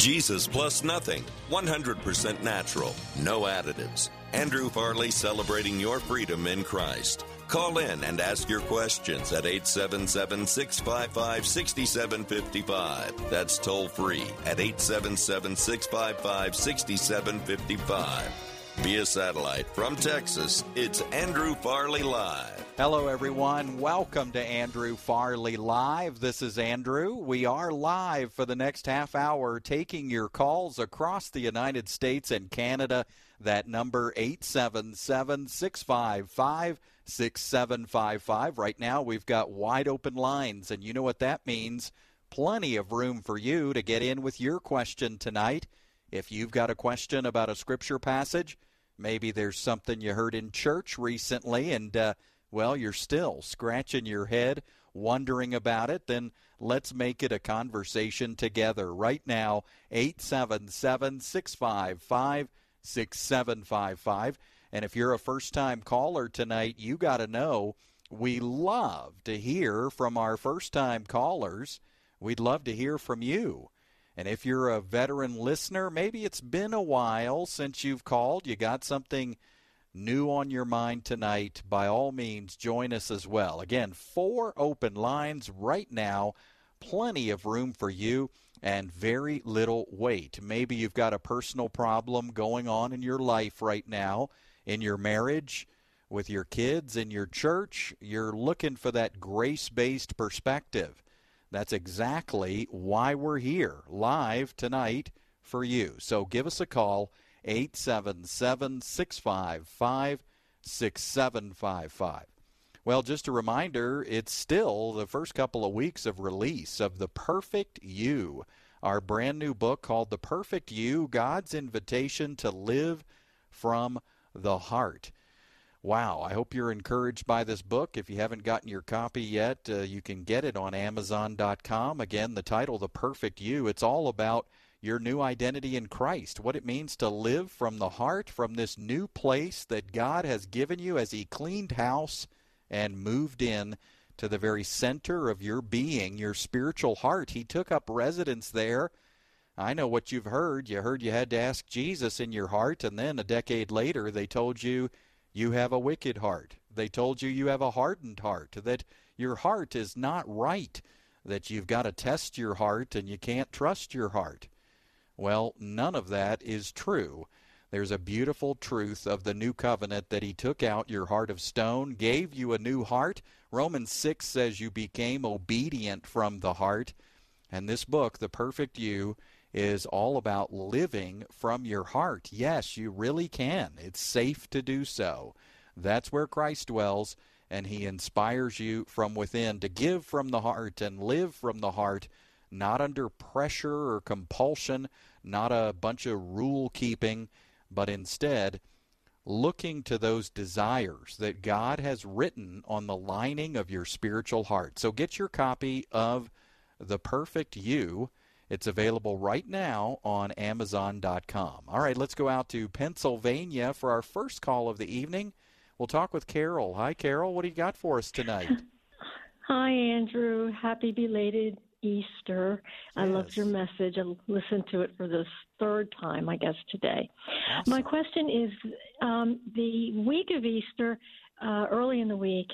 Jesus plus nothing, 100% natural, no additives. Andrew Farley celebrating your freedom in Christ. Call in and ask your questions at 877-655-6755. That's toll free at 877-655-6755. Via satellite from Texas, it's Andrew Farley Live. Hello, everyone. Welcome to Andrew Farley Live. This is Andrew. We are live for the next half hour, taking your calls across the United States and Canada. That number, 877-655-6755. Right now, we've got wide open lines, and you know what that means. Plenty of room for you to get in with your question tonight. If you've got a question about a scripture passage, maybe there's something you heard in church recently and, well, you're still scratching your head, wondering about it, then let's make it a conversation together. Right now, 877-655-6755. And if you're a first-time caller tonight, you got to know we love to hear from our first-time callers. We'd love to hear from you. And if you're a veteran listener, maybe it's been a while since you've called, you got something new on your mind tonight, by all means, join us as well. Again, 4 open lines right now, plenty of room for you, and very little wait. Maybe you've got a personal problem going on in your life right now, in your marriage, with your kids, in your church. You're looking for that grace-based perspective. That's exactly why we're here, live tonight for you. So give us a call, 877-655-6755. Well, just a reminder, it's still the first couple of weeks of release of The Perfect You, our brand new book called The Perfect You, God's Invitation to Live from the Heart. Wow, I hope you're encouraged by this book. If you haven't gotten your copy yet, you can get it on Amazon.com. Again, the title, The Perfect You, it's all about your new identity in Christ, what it means to live from the heart, from this new place that God has given you as He cleaned house and moved in to the very center of your being, your spiritual heart. He took up residence there. I know what you've heard. You heard you had to ask Jesus in your heart, and then a decade later they told you you have a wicked heart. They told you you have a hardened heart, that your heart is not right, that you've got to test your heart and you can't trust your heart. Well, none of that is true. There's a beautiful truth of the new covenant that He took out your heart of stone, gave you a new heart. Romans 6 says you became obedient from the heart. And this book, The Perfect You, is all about living from your heart. Yes, you really can. It's safe to do so. That's where Christ dwells, and He inspires you from within to give from the heart and live from the heart, not under pressure or compulsion, not a bunch of rule-keeping, but instead looking to those desires that God has written on the lining of your spiritual heart. So get your copy of The Perfect You. It's available right now on Amazon.com. All right, let's go out to Pennsylvania for our first call of the evening. We'll talk with Carol. Hi, Carol. What do you got for us tonight? Hi, Andrew. Happy belated Easter. Yes. I loved your message. I listened to it for the 3rd time, I guess, today. Awesome. My question is, the week of Easter, early in the week,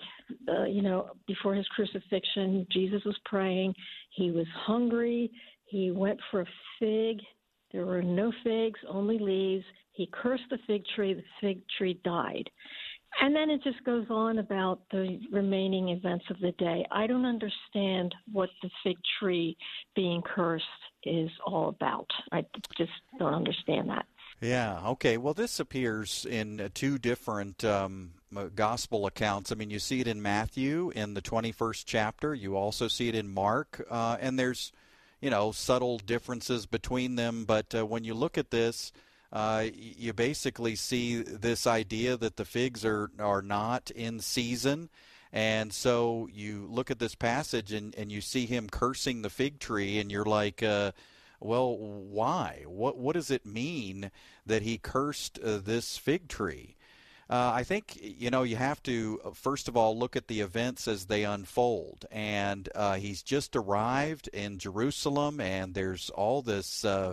before His crucifixion, Jesus was praying. He was hungry. He went for a fig. There were no figs, only leaves. He cursed the fig tree. The fig tree died. And then it just goes on about the remaining events of the day. I don't understand what the fig tree being cursed is all about. I just don't understand that. Yeah, okay. Well, this appears in 2 different gospel accounts. I mean, you see it in Matthew in the 21st chapter. You also see it in Mark. And there's, subtle differences between them. But when you look at this, you basically see this idea that the figs are not in season. And so you look at this passage and you see Him cursing the fig tree, and you're like, well, why? What does it mean that He cursed this fig tree? I think, you have to, first of all, look at the events as they unfold. And He's just arrived in Jerusalem, and there's all this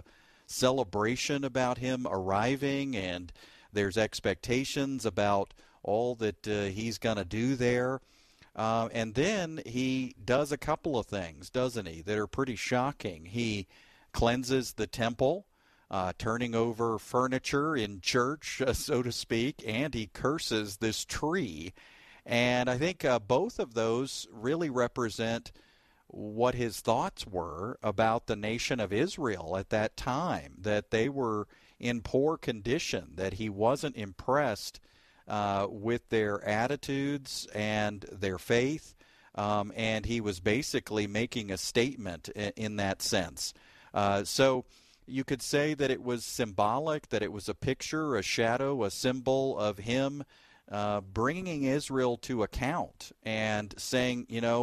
celebration about him arriving, and there's expectations about all that he's going to do there. And then he does a couple of things, doesn't he, that are pretty shocking. He cleanses the temple, turning over furniture in church, so to speak, and he curses this tree. And I think both of those really represent what his thoughts were about the nation of Israel at that time, that they were in poor condition, that he wasn't impressed with their attitudes and their faith, and he was basically making a statement in that sense. So you could say that it was symbolic, that it was a picture, a shadow, a symbol of him bringing Israel to account and saying,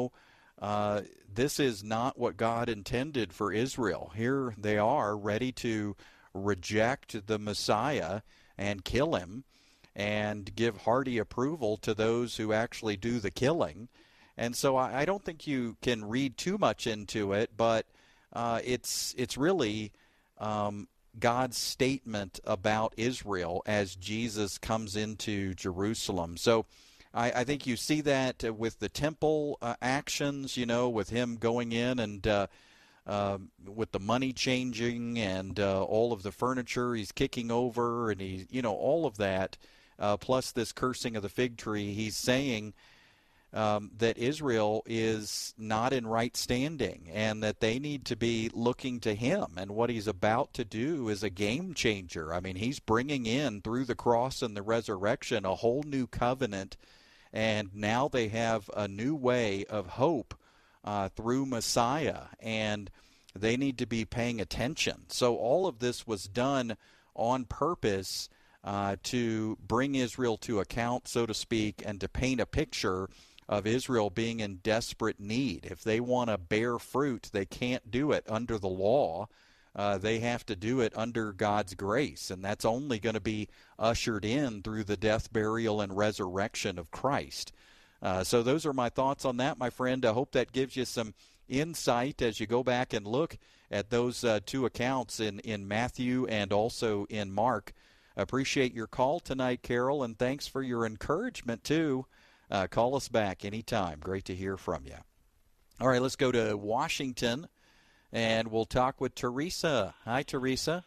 this is not what God intended for Israel. Here they are ready to reject the Messiah and kill him and give hearty approval to those who actually do the killing. And so I don't think you can read too much into it, but it's really God's statement about Israel as Jesus comes into Jerusalem. So I think you see that with the temple actions, with him going in and with the money changing and all of the furniture he's kicking over, and he, all of that, plus this cursing of the fig tree. He's saying that Israel is not in right standing and that they need to be looking to him. And what he's about to do is a game changer. I mean, he's bringing in, through the cross and the resurrection, a whole new covenant. And now they have a new way of hope through Messiah. And they need to be paying attention. So all of this was done on purpose to bring Israel to account, so to speak, and to paint a picture of Israel being in desperate need. If they want to bear fruit, they can't do it under the law. They have to do it under God's grace, and that's only going to be ushered in through the death, burial, and resurrection of Christ. So those are my thoughts on that, my friend. I hope that gives you some insight as you go back and look at those two accounts in Matthew and also in Mark. Appreciate your call tonight, Carol, and thanks for your encouragement, too. Call us back anytime. Great to hear from you. All right, let's go to Washington, and we'll talk with Teresa. Hi, Teresa.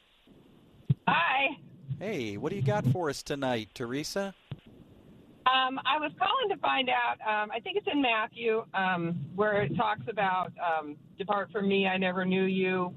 Hi. Hey, what do you got for us tonight, Teresa? I was calling to find out, I think it's in Matthew, where it talks about, depart from me, I never knew you,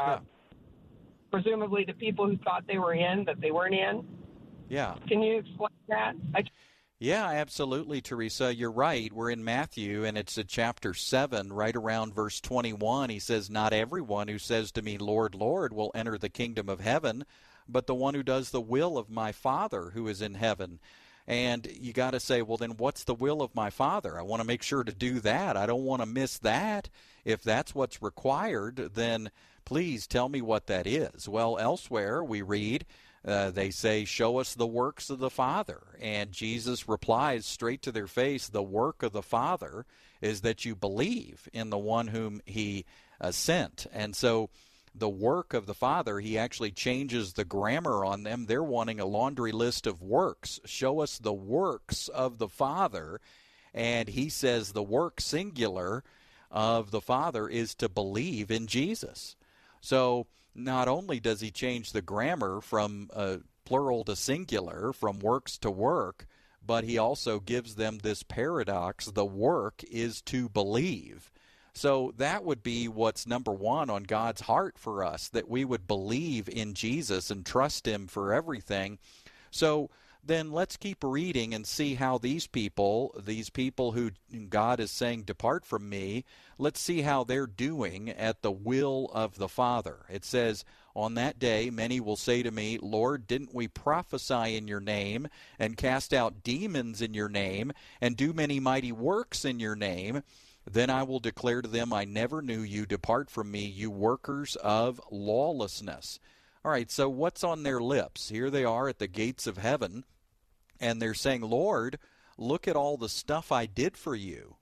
presumably to people who thought they were in, but they weren't in. Yeah. Can you explain that? Yeah, absolutely, Teresa. You're right. We're in Matthew, and it's chapter 7, right around verse 21. He says, not everyone who says to me, Lord, Lord, will enter the kingdom of heaven, but the one who does the will of my Father who is in heaven. And you got to say, well, then what's the will of my Father? I want to make sure to do that. I don't want to miss that. If that's what's required, then please tell me what that is. Well, elsewhere we read, they say, show us the works of the Father. And Jesus replies straight to their face, the work of the Father is that you believe in the one whom he sent. And so the work of the Father, he actually changes the grammar on them. They're wanting a laundry list of works. Show us the works of the Father. And he says the work singular of the Father is to believe in Jesus. So not only does he change the grammar from plural to singular, from works to work, but he also gives them this paradox. The work is to believe. So that would be what's number one on God's heart for us, that we would believe in Jesus and trust him for everything. So then let's keep reading and see how these people who God is saying, depart from me, let's see how they're doing at the will of the Father. It says, on that day, many will say to me, Lord, didn't we prophesy in your name and cast out demons in your name and do many mighty works in your name? Then I will declare to them, I never knew you. Depart from me, you workers of lawlessness. All right, so what's on their lips? Here they are at the gates of heaven, and they're saying, Lord, look at all the stuff I did for you.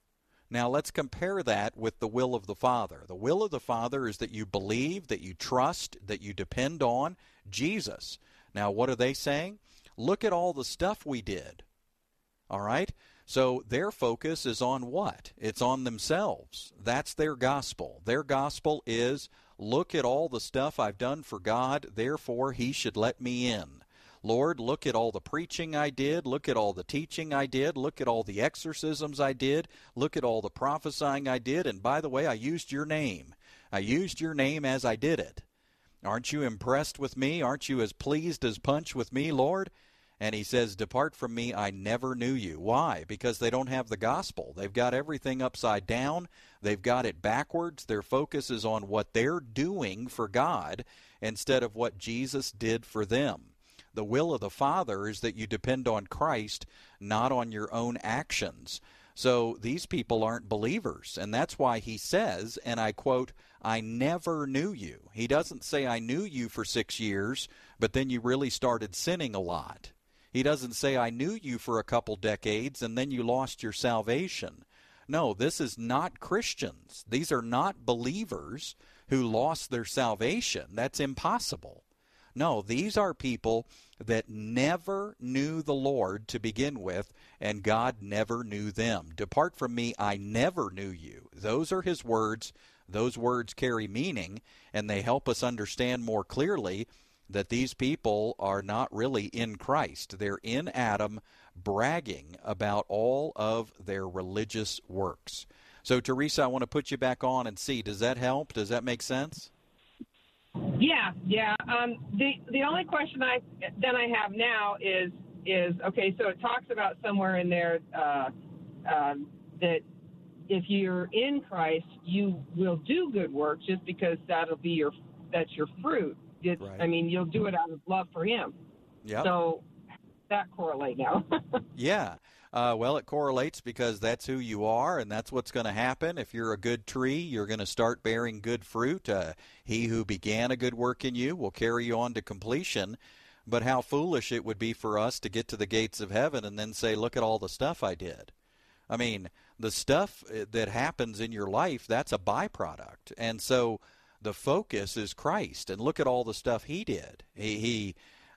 Now let's compare that with the will of the Father. The will of the Father is that you believe, that you trust, that you depend on Jesus. Now what are they saying? Look at all the stuff we did. All right? So their focus is on what? It's on themselves. That's their gospel. Their gospel is, look at all the stuff I've done for God, therefore he should let me in. Lord, look at all the preaching I did. Look at all the teaching I did. Look at all the exorcisms I did. Look at all the prophesying I did. And by the way, I used your name. I used your name as I did it. Aren't you impressed with me? Aren't you as pleased as punch with me, Lord? And he says, depart from me, I never knew you. Why? Because they don't have the gospel. They've got everything upside down. They've got it backwards. Their focus is on what they're doing for God instead of what Jesus did for them. The will of the Father is that you depend on Christ, not on your own actions. So these people aren't believers, and that's why he says, and I quote, I never knew you. He doesn't say I knew you for 6 years, but then you really started sinning a lot. He doesn't say I knew you for a couple decades, and then you lost your salvation. No, this is not Christians. These are not believers who lost their salvation. That's impossible. No, these are people that never knew the Lord to begin with, and God never knew them. Depart from me, I never knew you. Those are his words. Those words carry meaning, and they help us understand more clearly that these people are not really in Christ. They're in Adam, bragging about all of their religious works. So, Teresa, I want to put you back on and see. Does that help? Does that make sense? Yeah. The only question I have now is okay. So it talks about somewhere in there that if you're in Christ, you will do good works, just because that's your fruit. Right. I mean, you'll do it out of love for Him. Yeah. So that correlate now. Yeah. Well, it correlates because that's who you are, and that's what's going to happen. If you're a good tree, you're going to start bearing good fruit. He who began a good work in you will carry you on to completion. But how foolish it would be for us to get to the gates of heaven and then say, look at all the stuff I did. I mean, the stuff that happens in your life, that's a byproduct. And so the focus is Christ. And look at all the stuff he did. He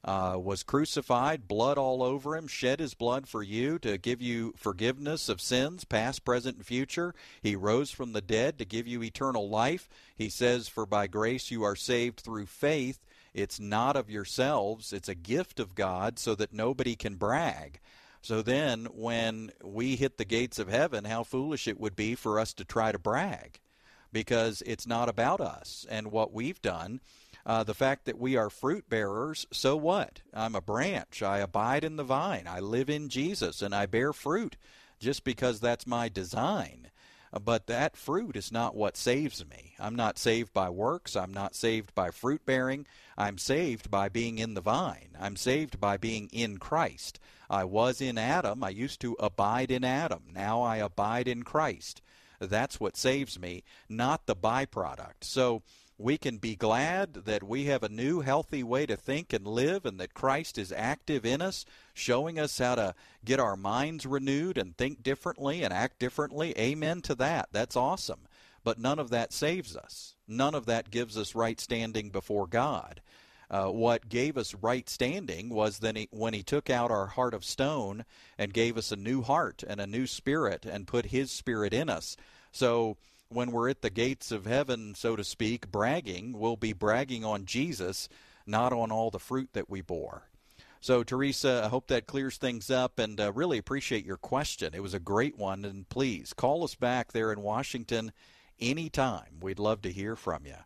was crucified, blood all over him, shed his blood for you to give you forgiveness of sins, past, present, and future. He rose from the dead to give you eternal life. He says, for by grace you are saved through faith. It's not of yourselves. It's a gift of God so that nobody can brag. So then when we hit the gates of heaven, how foolish it would be for us to try to brag, because it's not about us and what we've done. The fact that we are fruit bearers, so what? I'm a branch. I abide in the vine. I live in Jesus, and I bear fruit just because that's my design. But that fruit is not what saves me. I'm not saved by works. I'm not saved by fruit bearing. I'm saved by being in the vine. I'm saved by being in Christ. I was in Adam. I used to abide in Adam. Now I abide in Christ. That's what saves me, not the byproduct. So we can be glad that we have a new, healthy way to think and live, and that Christ is active in us, showing us how to get our minds renewed and think differently and act differently. Amen to that. That's awesome. But none of that saves us. None of that gives us right standing before God. What gave us right standing was then when he took out our heart of stone and gave us a new heart and a new spirit and put his spirit in us. So when we're at the gates of heaven, so to speak, bragging, we'll be bragging on Jesus, not on all the fruit that we bore. So, Teresa, I hope that clears things up, and really appreciate your question. It was a great one, and please call us back there in Washington anytime. We'd love to hear from you.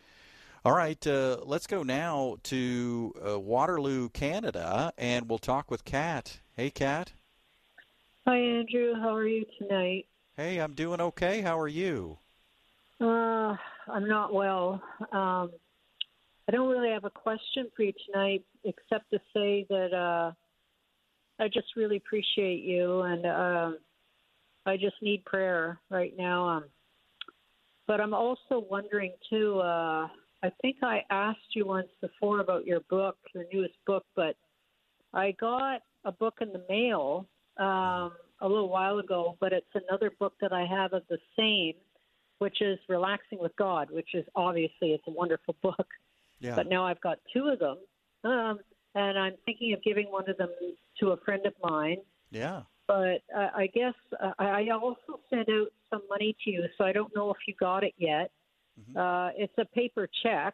All right, let's go now to Waterloo, Canada, and we'll talk with Kat. Hey, Kat. Hi, Andrew. How are you tonight? Hey, I'm doing okay. How are you? I'm not well. I don't really have a question for you tonight, except to say that I just really appreciate you, and I just need prayer right now. But I'm also wondering, too, I think I asked you once before about your book, your newest book, but I got a book in the mail. a little while ago, but it's another book that I have of the same, which is Relaxing with God, which is obviously it's a wonderful book. Yeah. But now I've got two of them, and I'm thinking of giving one of them to a friend of mine. Yeah. But I guess I also sent out some money to you, so I don't know if you got it yet. Mm-hmm. It's a paper check.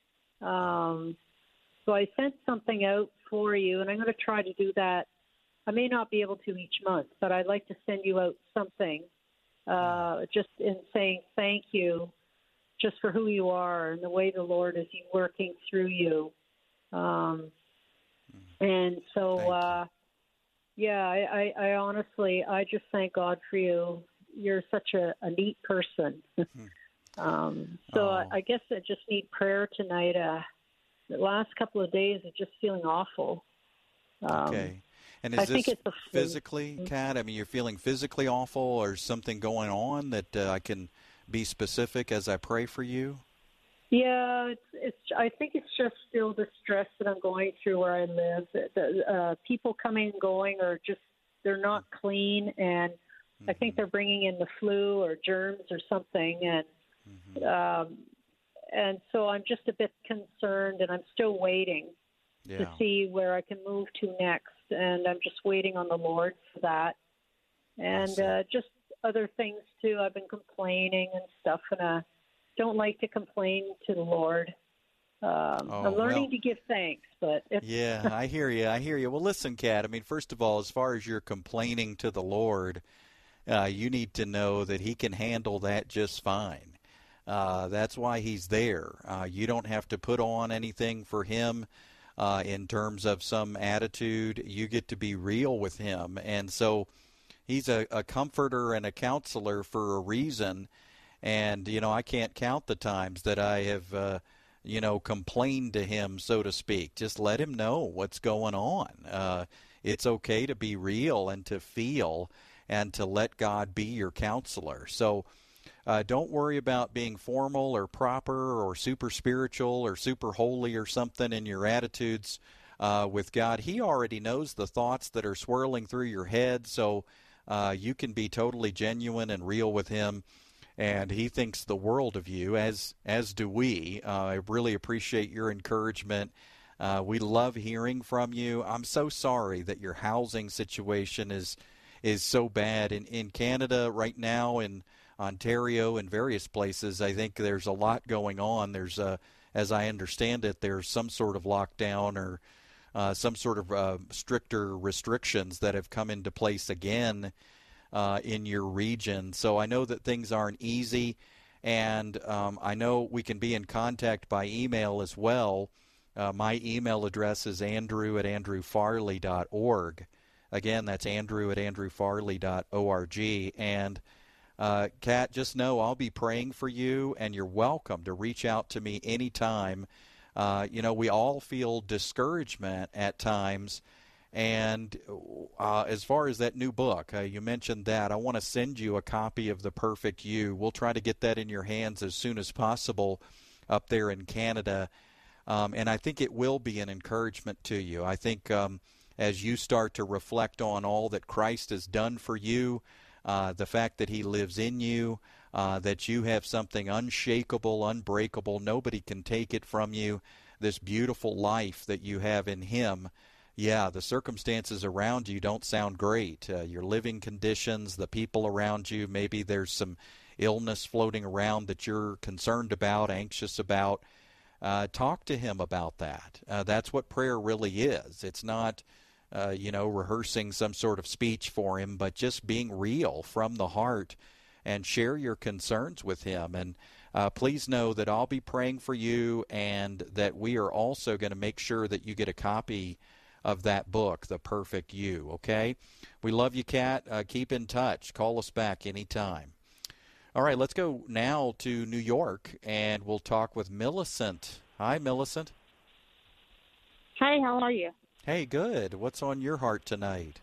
So I sent something out for you, and I'm going to try to do that. I may not be able to each month, but I'd like to send you out something just in saying thank you just for who you are and the way the Lord is working through you. And so, I honestly, I just thank God for you. You're such a neat person. I guess I just need prayer tonight. The last couple of days are just feeling awful. Okay. And is this physically, Kat? I mean, you're feeling physically awful, or something going on that I can be specific as I pray for you? Yeah, I think it's just still the stress that I'm going through where I live. The people coming and going are just, they're not clean, and I think they're bringing in the flu or germs or something, and so I'm just a bit concerned, and I'm still waiting to see where I can move to next, and I'm just waiting on the Lord for that. And just other things, too. I've been complaining and stuff, and I don't like to complain to the Lord. I'm learning to give thanks, but it's... Yeah, I hear you. Well, listen, Kat, I mean, first of all, as far as you're complaining to the Lord, you need to know that He can handle that just fine. That's why He's there. You don't have to put on anything for Him in terms of some attitude. You get to be real with Him. And so He's a comforter and a counselor for a reason. And, I can't count the times that I have, complained to Him, so to speak. Just let Him know what's going on. It's okay to be real and to feel and to let God be your counselor. So don't worry about being formal or proper or super spiritual or super holy or something in your attitudes with God. He already knows the thoughts that are swirling through your head, so you can be totally genuine and real with Him. And He thinks the world of you, as do we. I really appreciate your encouragement. We love hearing from you. I'm so sorry that your housing situation is so bad. In Canada right now, in Ontario and various places, I think there's a lot going on. There's, as I understand it, there's some sort of lockdown or some sort of stricter restrictions that have come into place again in your region. So I know that things aren't easy, and I know we can be in contact by email as well. My email address is andrew@andrewfarley.org. Again, that's andrew@andrewfarley.org. And Kat, just know I'll be praying for you, and you're welcome to reach out to me anytime. We all feel discouragement at times. And as far as that new book, you mentioned that. I want to send you a copy of The Perfect You. We'll try to get that in your hands as soon as possible up there in Canada. And I think it will be an encouragement to you. I think as you start to reflect on all that Christ has done for you, the fact that He lives in you, that you have something unshakable, unbreakable, nobody can take it from you, this beautiful life that you have in Him. Yeah, the circumstances around you don't sound great. Your living conditions, the people around you, maybe there's some illness floating around that you're concerned about, anxious about. Talk to Him about that. That's what prayer really is. It's not, rehearsing some sort of speech for Him, but just being real from the heart and share your concerns with Him. And please know that I'll be praying for you, and that we are also going to make sure that you get a copy of that book, The Perfect You, okay? We love you, Kat. Keep in touch. Call us back anytime. All right, let's go now to New York, and we'll talk with Millicent. Hi, Millicent. Hi, how are you? Hey, good. What's on your heart tonight?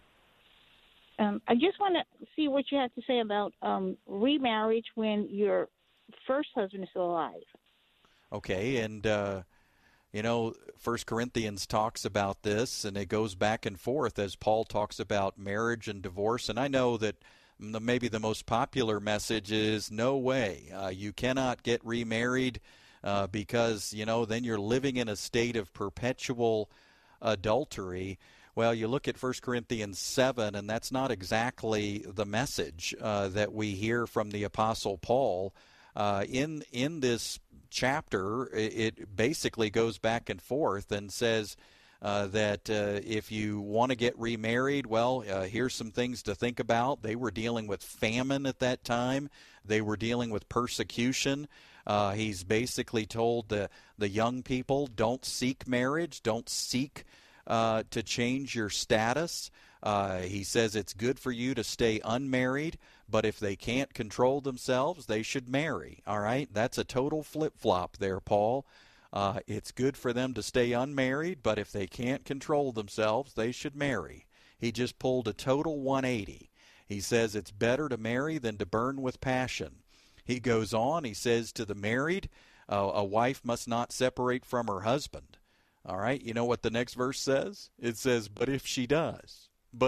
I just want to see what you have to say about remarriage when your first husband is still alive. Okay, and You know, 1 Corinthians talks about this, and it goes back and forth as Paul talks about marriage and divorce. And I know that maybe the most popular message is no way. You cannot get remarried because, you know, then you're living in a state of perpetual adultery. Well, you look at 1 Corinthians 7, and that's not exactly the message that we hear from the Apostle Paul. In this chapter, it basically goes back and forth and says that if you want to get remarried, well, here's some things to think about. They were dealing with famine at that time. They were dealing with persecution. He's basically told the young people, don't seek marriage, don't seek to change your status. He says it's good for you to stay unmarried, but if they can't control themselves, they should marry. All right? That's a total flip-flop there, Paul. It's good for them to stay unmarried, but if they can't control themselves, they should marry. He just pulled a total 180. He says it's better to marry than to burn with passion. He goes on, he says to the married, a wife must not separate from her husband. All right, you know what the next verse says? It says, but if she does,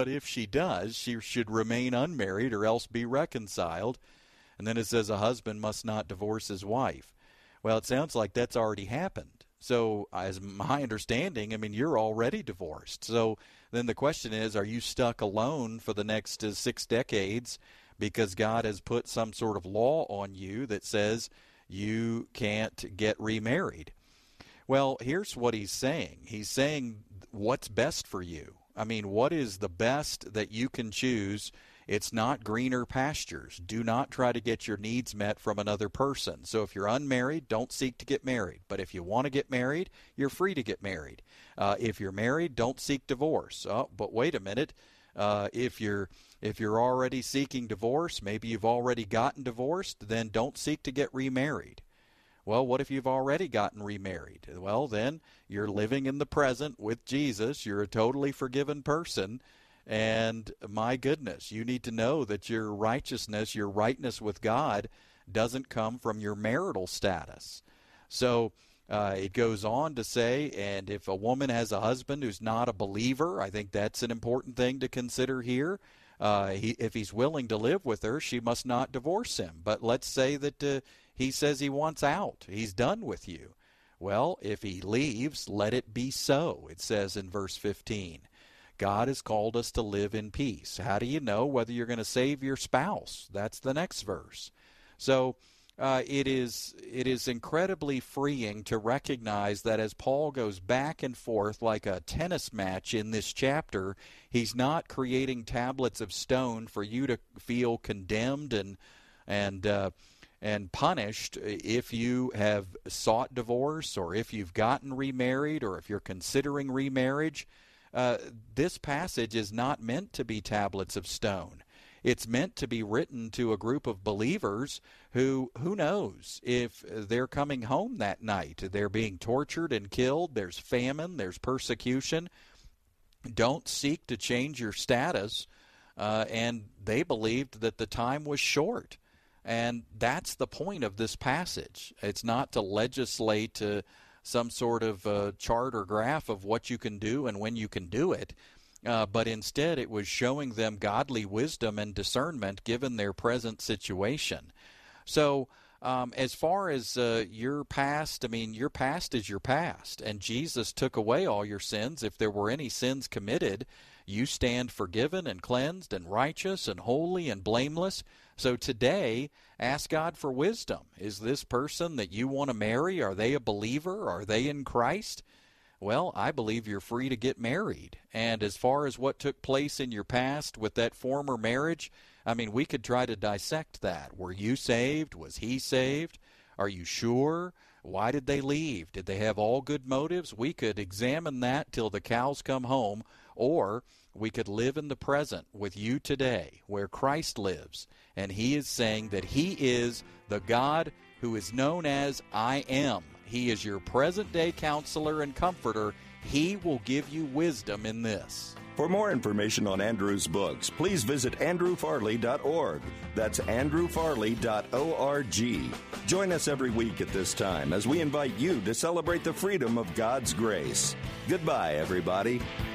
she should remain unmarried or else be reconciled. And then it says a husband must not divorce his wife. Well, it sounds like that's already happened. So as my understanding, I mean, you're already divorced. So then the question is, are you stuck alone for the next 6 decades because God has put some sort of law on you that says you can't get remarried? Well, here's what he's saying. He's saying what's best for you. I mean, what is the best that you can choose? It's not greener pastures. Do not try to get your needs met from another person. So if you're unmarried, don't seek to get married. But if you want to get married, you're free to get married. If you're married, don't seek divorce. Oh, but wait a minute. If you're already seeking divorce, maybe you've already gotten divorced, then don't seek to get remarried. Well, what if you've already gotten remarried? Well, then you're living in the present with Jesus. You're a totally forgiven person. And my goodness, you need to know that your righteousness, your rightness with God, doesn't come from your marital status. So it goes on to say, and if a woman has a husband who's not a believer, I think that's an important thing to consider here. If he's willing to live with her, she must not divorce him. But let's say that he says he wants out. He's done with you. Well, if he leaves, let it be so, it says in verse 15. God has called us to live in peace. How do you know whether you're going to save your spouse? That's the next verse. So it is incredibly freeing to recognize that as Paul goes back and forth like a tennis match in this chapter, he's not creating tablets of stone for you to feel condemned and punished if you have sought divorce or if you've gotten remarried or if you're considering remarriage. This passage is not meant to be tablets of stone. It's meant to be written to a group of believers who knows if they're coming home that night. They're being tortured and killed. There's famine. There's persecution. Don't seek to change your status. And they believed that the time was short. And that's the point of this passage. It's not to legislate some sort of chart or graph of what you can do and when you can do it. But instead it was showing them godly wisdom and discernment given their present situation. So as far as your past, I mean, your past is your past. And Jesus took away all your sins. If there were any sins committed, you stand forgiven and cleansed and righteous and holy and blameless. So today, ask God for wisdom. Is this person that you want to marry, are they a believer? Are they in Christ? Well, I believe you're free to get married. And as far as what took place in your past with that former marriage, I mean, we could try to dissect that. Were you saved? Was he saved? Are you sure? Why did they leave? Did they have all good motives? We could examine that till the cows come home, or we could live in the present with you today where Christ lives. And he is saying that he is the God who is known as I Am. He is your present-day counselor and comforter. He will give you wisdom in this. For more information on Andrew's books, please visit andrewfarley.org. That's andrewfarley.org. Join us every week at this time as we invite you to celebrate the freedom of God's grace. Goodbye, everybody.